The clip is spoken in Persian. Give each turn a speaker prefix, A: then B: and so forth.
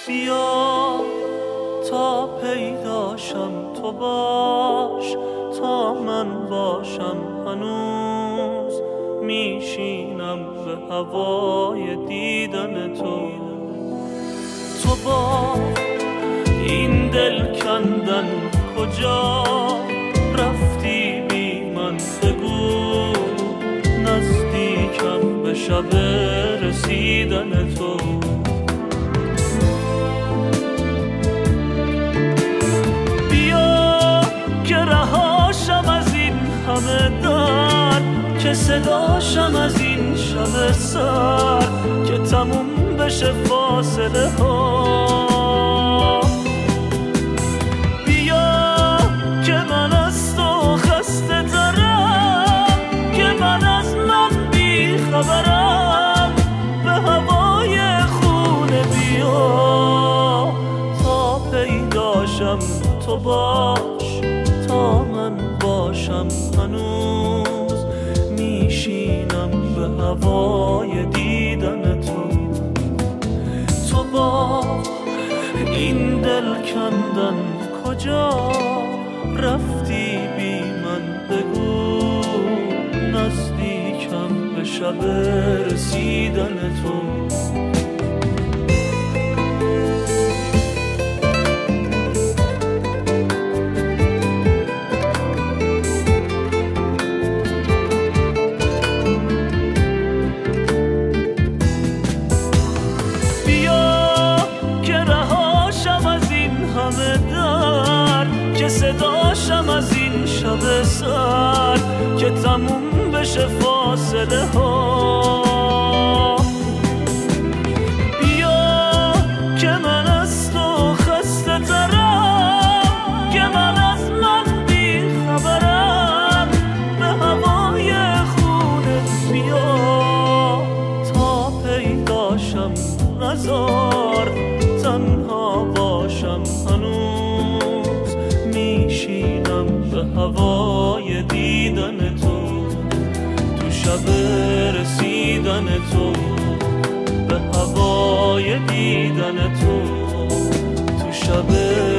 A: بیا تا پیداشم تو باش، تا من باشم هنوز میشینم به هوای دیدن تو. تو با این دل کندن کجا رفتی بی من بگو، نزدیکم به شب رسیدن تو. بیا که رهاشم از این همه در، که صداشم از این شب سر، که تموم بشه فاصله ها. بیا که من از تو خسته ترم، که من از من بی خبرم، به هوای خونه بیا تا پیداشم تو باش، تا من باشم هنوز میشینم به هوای دیدن تو. تو با این دل کندن کجا رفتی بی من بگو، نزدیکم به شب رسیدن تو. که صداشم از این شب سر، که تموم بشه فاصله ها. بیا که من از تو خسته ترم، که من از من بی خبرم، به هوای خونه بیا تا پیداشم، نزار تنها باشم هنوز میشینم به هوای دیدن تو. تو شب رسیدن تو، به هوای دیدن تو، تو شب